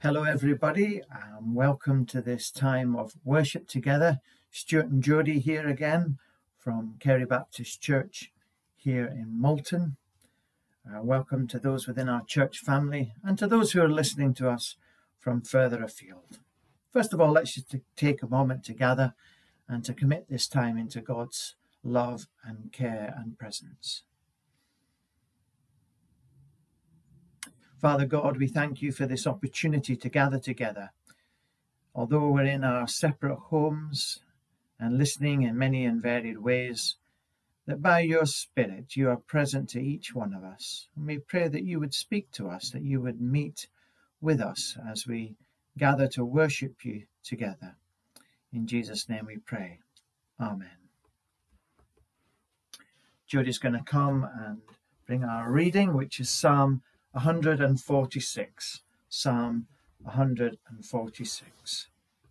Hello everybody, welcome to this time of worship together. Stuart and Jodie here again from Kerry Baptist Church here in Malton. Welcome to those within our church family and to those who are listening to us from further afield. First of all, let's just take a moment to gather and to commit this time into God's love and care and presence. Father God, we thank you for this opportunity to gather together. Although we're in our separate homes and listening in many and varied ways, that by your Spirit you are present to each one of us. And we pray that you would speak to us, that you would meet with us as we gather to worship you together. In Jesus' name we pray. Amen. Jodie's going to come and bring our reading, which is Psalm 146. Psalm 146.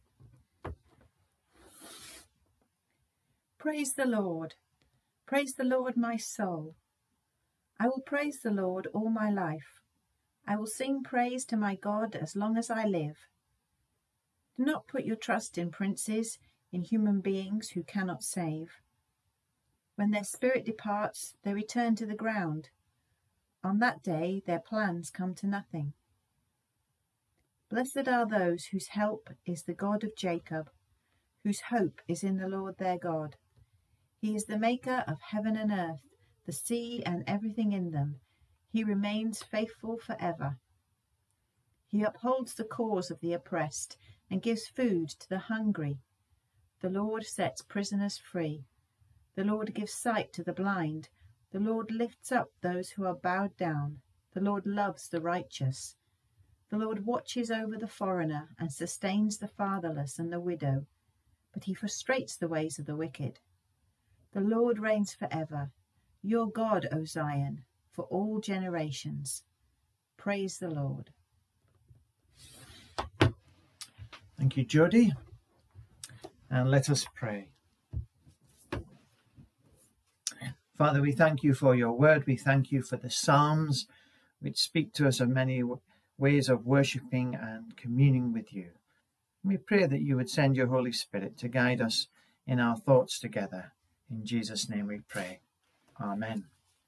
Praise the Lord. Praise the Lord, my soul. I will praise the Lord all my life. I will sing praise to my God as long as I live. Do not put your trust in princes, in human beings who cannot save. When their spirit departs, they return to the ground. On that day, their plans come to nothing. Blessed are those whose help is the God of Jacob, whose hope is in the Lord their God. He is the maker of heaven and earth, the sea and everything in them. He remains faithful forever. He upholds the cause of the oppressed and gives food to the hungry. The Lord sets prisoners free. The Lord gives sight to the blind. The Lord lifts up those who are bowed down. The Lord loves the righteous. The Lord watches over the foreigner and sustains the fatherless and the widow, but he frustrates the ways of the wicked. The Lord reigns forever. Your God, O Zion, for all generations. Praise the Lord. Thank you, Jodie. And let us pray. Father, we thank you for your word. We thank you for the Psalms, which speak to us of many ways of worshipping and communing with you. We pray that you would send your Holy Spirit to guide us in our thoughts together. In Jesus' name we pray. Amen.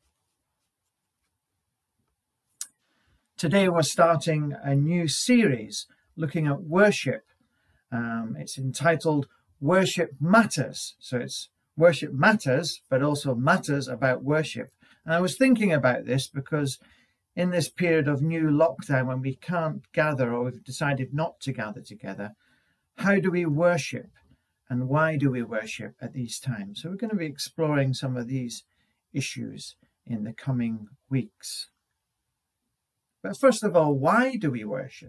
Today we're starting a new series looking at worship. It's entitled Worship Matters. So it's worship matters, but also matters about worship. And I was thinking about this because in this period of new lockdown, when we can't gather or we've decided not to gather together, how do we worship and why do we worship at these times? So we're going to be exploring some of these issues in the coming weeks. But first of all, why do we worship?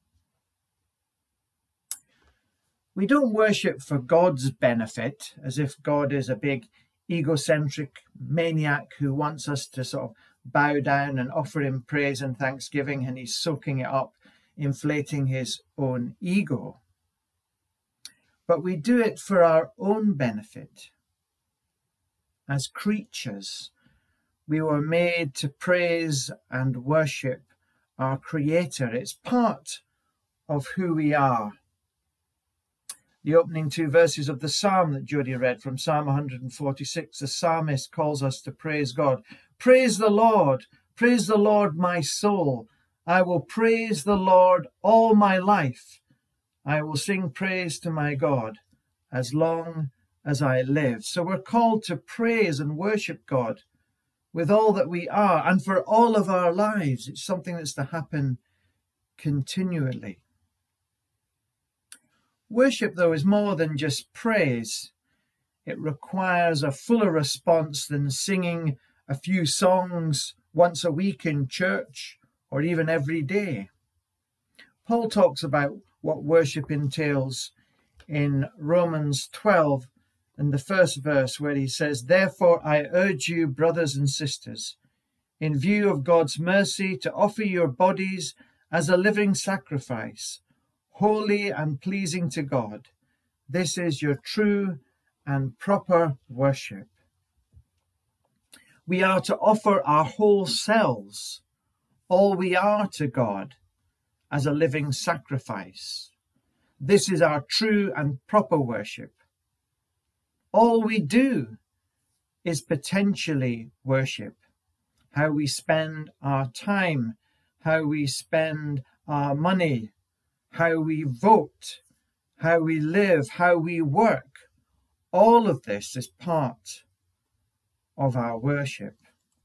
We don't worship for God's benefit, as if God is a big egocentric maniac who wants us to sort of bow down and offer him praise and thanksgiving, and he's soaking it up, inflating his own ego. But we do it for our own benefit. As creatures, we were made to praise and worship our Creator. It's part of who we are. The opening two verses of the psalm that Jodie read from Psalm 146, the psalmist calls us to praise God. Praise the Lord, my soul. I will praise the Lord all my life. I will sing praise to my God as long as I live. So we're called to praise and worship God with all that we are and for all of our lives. It's something that's to happen continually. Worship, though, is more than just praise. It requires a fuller response than singing a few songs once a week in church or even every day. Paul talks about what worship entails in Romans 12 and the first verse, where he says, "Therefore I urge you, brothers and sisters, in view of God's mercy, to offer your bodies as a living sacrifice, holy and pleasing to God. This is your true and proper worship." We are to offer our whole selves, all we are, to God, as a living sacrifice. This is our true and proper worship. All we do is potentially worship. How we spend our time, how we spend our money, how we vote, how we live, how we work. All of this is part of our worship.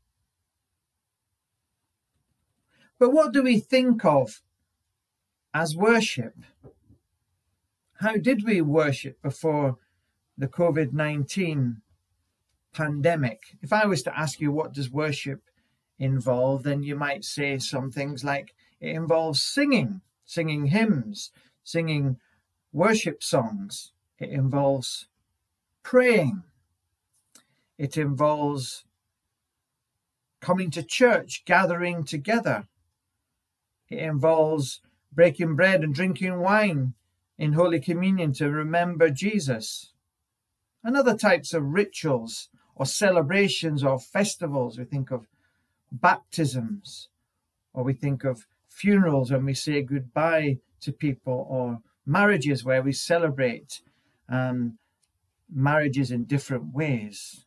But what do we think of as worship? How did we worship before the COVID-19 pandemic? If I was to ask you, what does worship involve, then you might say some things like it involves singing hymns, singing worship songs. It involves praying. It involves coming to church, gathering together. It involves breaking bread and drinking wine in Holy Communion to remember Jesus. And other types of rituals or celebrations or festivals. We think of baptisms, or we think of funerals when we say goodbye to people, or marriages where we celebrate marriages in different ways.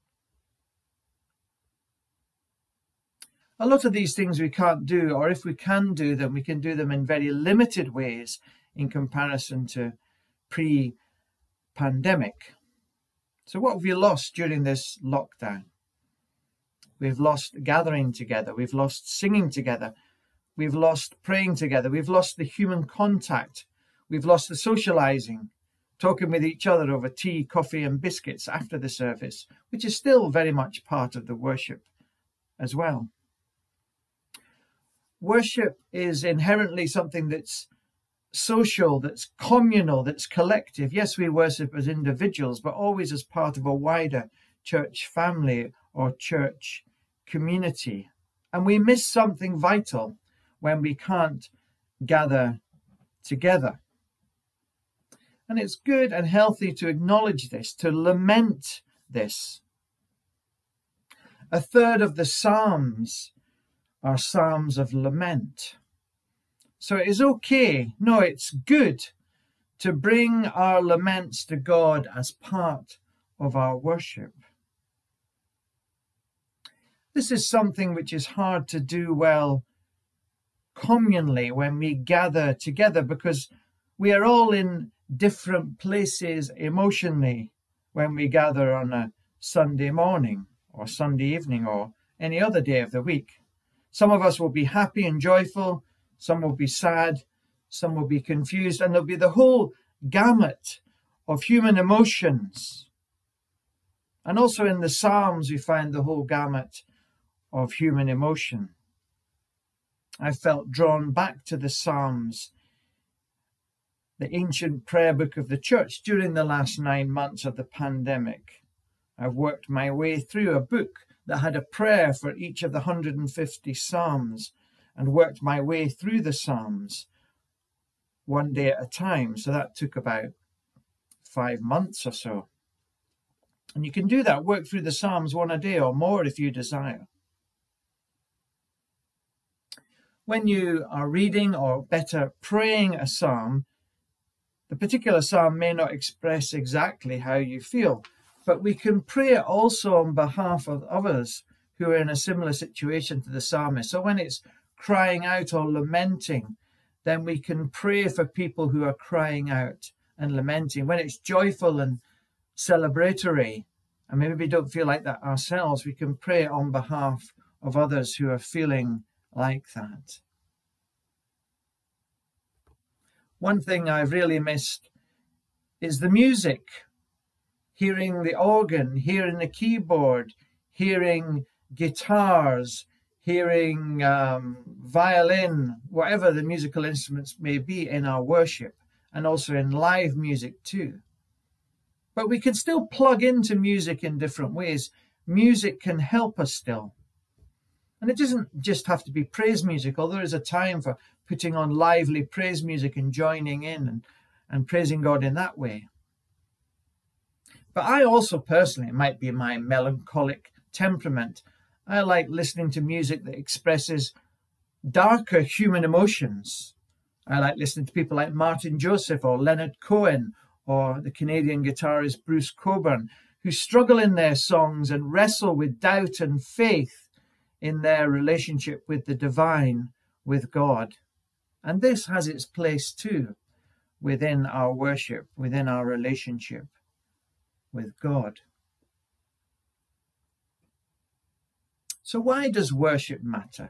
A lot of these things we can't do, or if we can do them, we can do them in very limited ways in comparison to pre-pandemic. So what have we lost during this lockdown? We've lost gathering together. We've lost singing together. We've lost praying together. We've lost the human contact. We've lost the socializing, talking with each other over tea, coffee, and biscuits after the service, which is still very much part of the worship as well. Worship is inherently something that's social, that's communal, that's collective. Yes, we worship as individuals, but always as part of a wider church family or church community. And we miss something vital when we can't gather together. And it's good and healthy to acknowledge this, to lament this. A third of the Psalms are Psalms of lament. So it is okay, no, it's good to bring our laments to God as part of our worship. This is something which is hard to do well communally when we gather together, because we are all in different places emotionally when we gather on a Sunday morning or Sunday evening or any other day of the week. Some of us will be happy and joyful, some will be sad, some will be confused, and there'll be the whole gamut of human emotions. And also in the Psalms we find the whole gamut of human emotion. I felt drawn back to the Psalms, the ancient prayer book of the church, during the last 9 months of the pandemic. I've worked my way through a book that had a prayer for each of the 150 Psalms, and worked my way through the Psalms one day at a time. So that took about 5 months or so. And you can do that, work through the Psalms one a day or more if you desire. When you are reading, or better, praying a psalm, the particular psalm may not express exactly how you feel, but we can pray also on behalf of others who are in a similar situation to the psalmist. So when it's crying out or lamenting, then we can pray for people who are crying out and lamenting. When it's joyful and celebratory, and maybe we don't feel like that ourselves, we can pray on behalf of others who are feeling like that. One thing I've really missed is the music. Hearing the organ, hearing the keyboard, hearing guitars, hearing violin, whatever the musical instruments may be in our worship, and also in live music too. But we can still plug into music in different ways. Music can help us still. And it doesn't just have to be praise music, although there is a time for putting on lively praise music and joining in and praising God in that way. But I also personally, it might be my melancholic temperament, I like listening to music that expresses darker human emotions, I like listening to people like Martin Joseph or Leonard Cohen or the Canadian guitarist Bruce Cockburn, who struggle in their songs and wrestle with doubt and faith in their relationship with the divine, with God. And this has its place too within our worship, within our relationship with God. So why does worship matter?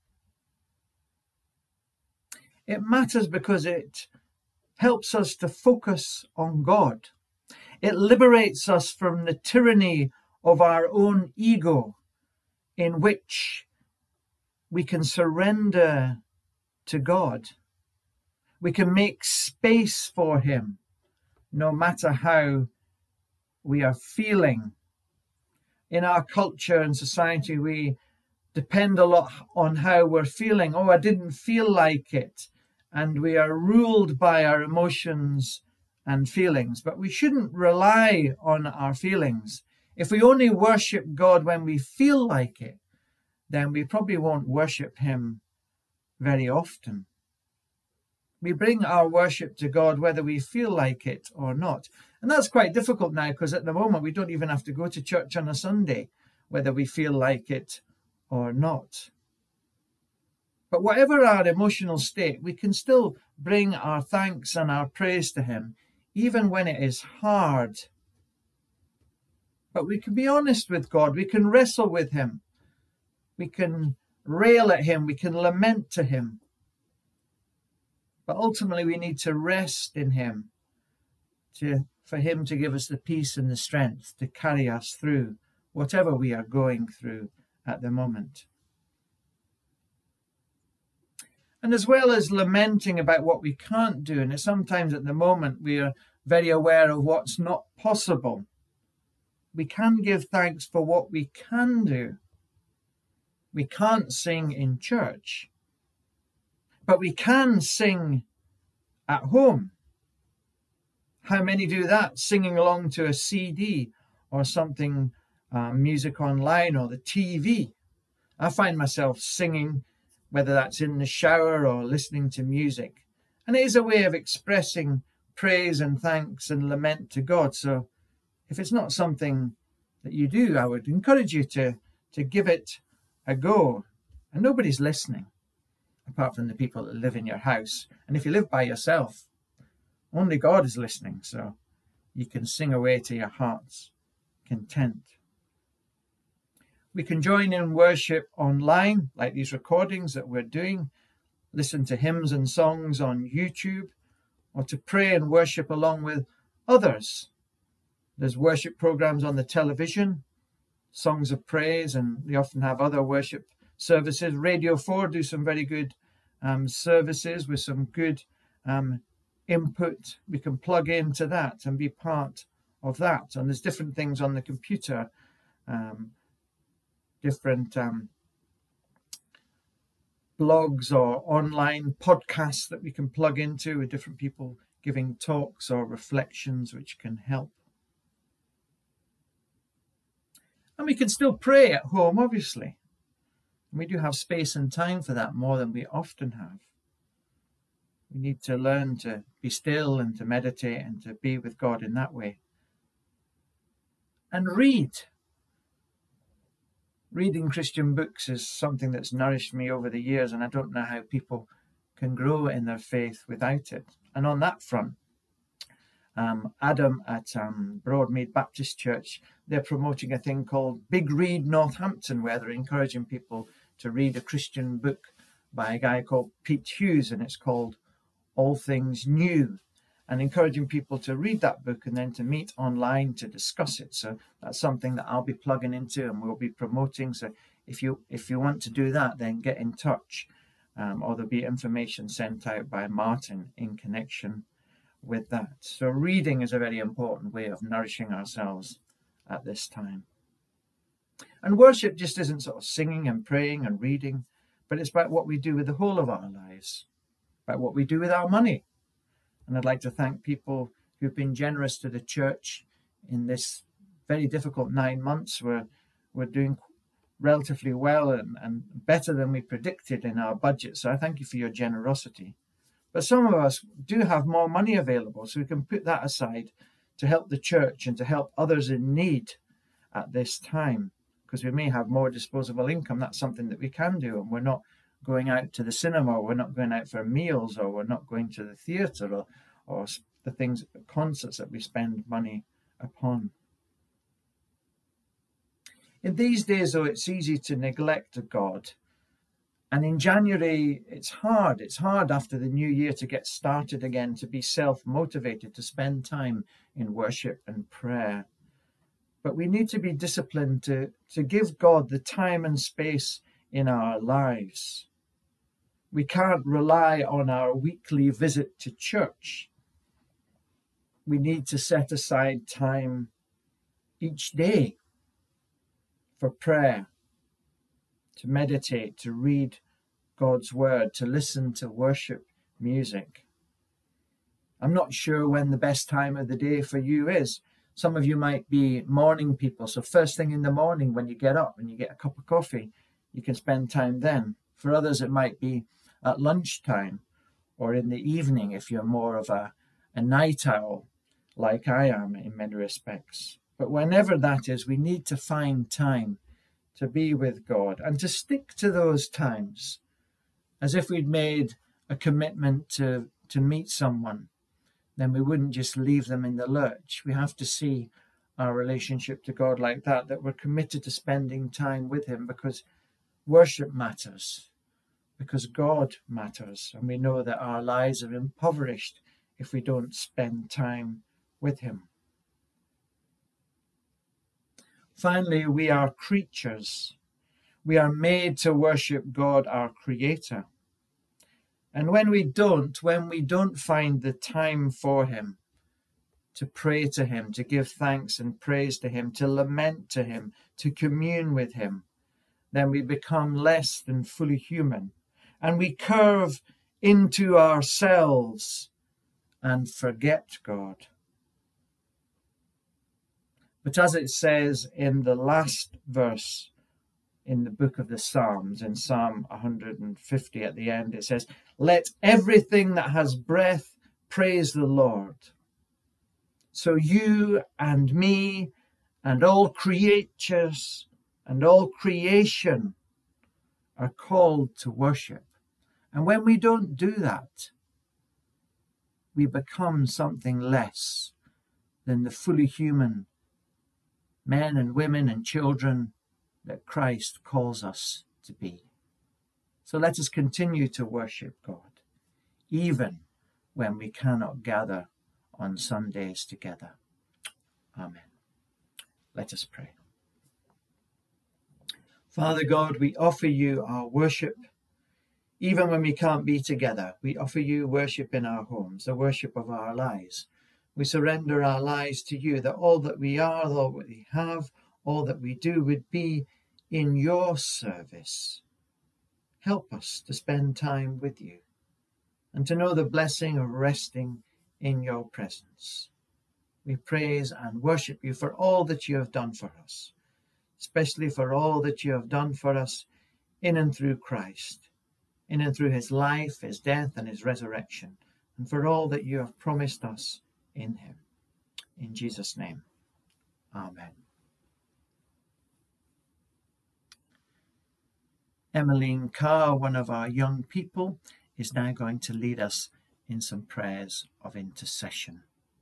It matters because it helps us to focus on God. It liberates us from the tyranny of our own ego, in which we can surrender to God. We can make space for Him, no matter how we are feeling. In our culture and society, we depend a lot on how we're feeling. Oh, I didn't feel like it. And we are ruled by our emotions and feelings. But we shouldn't rely on our feelings. If we only worship God when we feel like it, then we probably won't worship Him very often. We bring our worship to God whether we feel like it or not. And that's quite difficult now, because at the moment we don't even have to go to church on a Sunday, whether we feel like it or not. But whatever our emotional state, we can still bring our thanks and our praise to Him, even when it is hard. But we can be honest with God. We can wrestle with Him. We can rail at Him. We can lament to Him. But ultimately, we need to rest in Him, for Him to give us the peace and the strength to carry us through whatever we are going through at the moment. And as well as lamenting about what we can't do, and sometimes at the moment we are very aware of what's not possible, we can give thanks for what we can do. We can't sing in church, but we can sing at home. How many do that, singing along to a CD or something, music online or the TV? I find myself singing, whether that's in the shower or listening to music. And it is a way of expressing praise and thanks and lament to God. So if it's not something that you do, I would encourage you to give it a go. And nobody's listening, apart from the people that live in your house. And if you live by yourself, only God is listening. So you can sing away to your heart's content. We can join in worship online, like these recordings that we're doing, listen to hymns and songs on YouTube, or to pray and worship along with others. There's worship programs on the television, songs of praise, and we often have other worship services. Radio 4 do some very good services with some good input. We can plug into that and be part of that. And there's different things on the computer, different blogs or online podcasts that we can plug into with different people giving talks or reflections which can help. And we can still pray at home, obviously. We do have space and time for that more than we often have. We need to learn to be still and to meditate and to be with God in that way. And reading Christian books is something that's nourished me over the years, and I don't know how people can grow in their faith without it. And on that front, Adam at Broadmead Baptist Church, they're promoting a thing called Big Read Northampton, where they're encouraging people to read a Christian book by a guy called Pete Hughes, and it's called All Things New, and encouraging people to read that book and then to meet online to discuss it. So that's something that I'll be plugging into and we'll be promoting. So if you want to do that, then get in touch, or there'll be information sent out by Martin in connection with that. So reading is a very important way of nourishing ourselves at this time. And worship just isn't sort of singing and praying and reading, but it's about what we do with the whole of our lives, about what we do with our money. And I'd like to thank people who've been generous to the church in this very difficult 9 months. We're doing relatively well and better than we predicted in our budget. So I thank you for your generosity. But some of us do have more money available, so we can put that aside to help the church and to help others in need at this time, because we may have more disposable income. That's something that we can do, and we're not going out to the cinema, we're not going out for meals, or we're not going to the theatre, or the things, concerts that we spend money upon. In these days, though, it's easy to neglect God. And in January, it's hard. It's hard after the new year to get started again, to be self-motivated, to spend time in worship and prayer. But we need to be disciplined to give God the time and space in our lives. We can't rely on our weekly visit to church. We need to set aside time each day for prayer, to meditate, to read God's word, to listen to worship music. I'm not sure when the best time of the day for you is. Some of you might be morning people, so first thing in the morning when you get up and you get a cup of coffee, you can spend time then. For others, it might be at lunchtime or in the evening if you're more of a night owl, like I am in many respects. But whenever that is, we need to find time to be with God and to stick to those times as if we'd made a commitment to meet someone. Then we wouldn't just leave them in the lurch. We have to see our relationship to God like that we're committed to spending time with him, because worship matters, because God matters, and we know that our lives are impoverished if we don't spend time with him. Finally, we are creatures. We are made to worship God, our Creator. And when we don't find the time for him, to pray to him, to give thanks and praise to him, to lament to him, to commune with him, then we become less than fully human, and we curve into ourselves and forget God. But as it says in the last verse in the book of the Psalms, in Psalm 150 at the end, it says, "Let everything that has breath praise the Lord." So you and me and all creatures and all creation are called to worship. And when we don't do that, we become something less than the fully human men and women and children that Christ calls us to be. So let us continue to worship God, even when we cannot gather on Sundays together. Amen. Let us pray. Father God, we offer you our worship, even when we can't be together. We offer you worship in our homes, the worship of our lives. We surrender our lives to you, that all that we are, all that we have, all that we do would be in your service. Help us to spend time with you and to know the blessing of resting in your presence. We praise and worship you for all that you have done for us, especially for all that you have done for us in and through Christ, in and through his life, his death, and his resurrection, and for all that you have promised us in him. In Jesus' name, amen. Emmeline Carr, one of our young people, is now going to lead us in some prayers of intercession.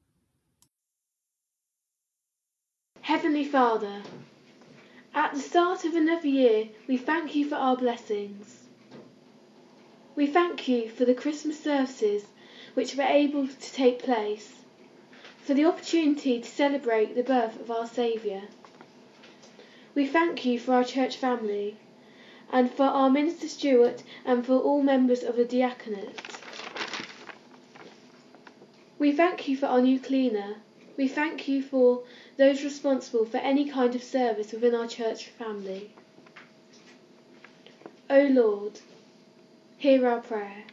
Heavenly Father, at the start of another year, we thank you for our blessings. We thank you for the Christmas services which were able to take place, for the opportunity to celebrate the birth of our Saviour. We thank you for our church family, and for our Minister Stuart, and for all members of the diaconate. We thank you for our new cleaner. We thank you for those responsible for any kind of service within our church family. O Lord, hear our prayer.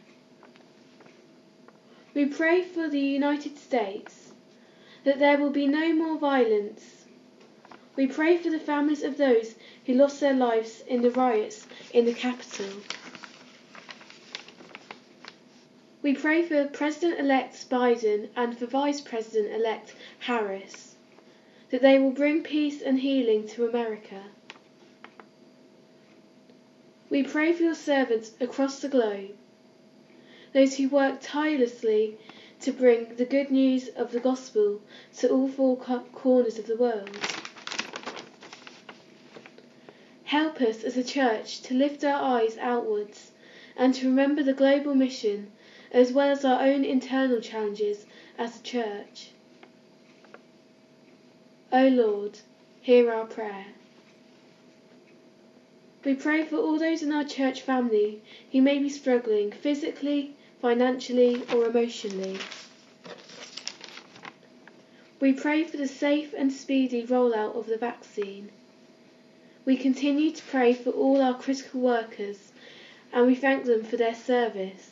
We pray for the United States, that there will be no more violence. We pray for the families of those who lost their lives in the riots in the capital. We pray for President-elect Biden and for Vice President-elect Harris, that they will bring peace and healing to America. We pray for your servants across the globe, those who work tirelessly to bring the good news of the gospel to all four corners of the world. Help us as a church to lift our eyes outwards and to remember the global mission as well as our own internal challenges as a church. O Lord, hear our prayer. We pray for all those in our church family who may be struggling physically, financially or emotionally. We pray for the safe and speedy rollout of the vaccine. We continue to pray for all our critical workers and we thank them for their service.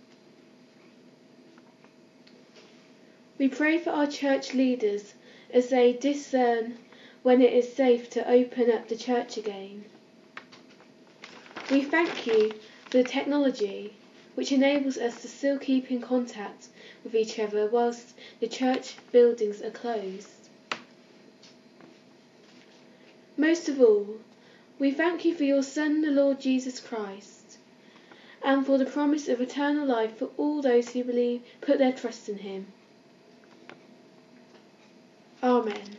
We pray for our church leaders as they discern when it is safe to open up the church again. We thank you for the technology which enables us to still keep in contact with each other whilst the church buildings are closed. Most of all, we thank you for your Son, the Lord Jesus Christ, and for the promise of eternal life for all those who believe, put their trust in him. Amen.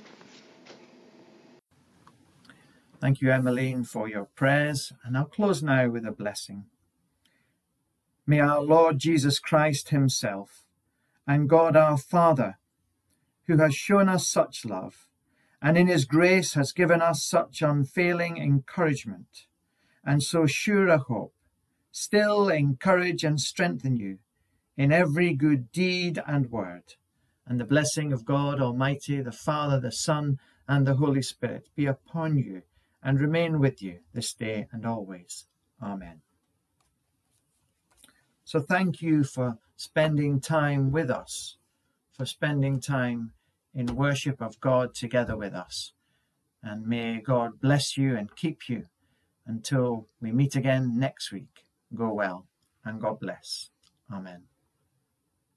Thank you, Emmeline, for your prayers, and I'll close now with a blessing. May our Lord Jesus Christ himself and God our Father, who has shown us such love, and in his grace has given us such unfailing encouragement, and so sure a hope, still encourage and strengthen you in every good deed and word. And the blessing of God Almighty, the Father, the Son, and the Holy Spirit be upon you and remain with you this day and always. Amen. So thank you for spending time with us, for spending time in worship of God together with us. And may God bless you and keep you until we meet again next week. Go well and God bless. Amen.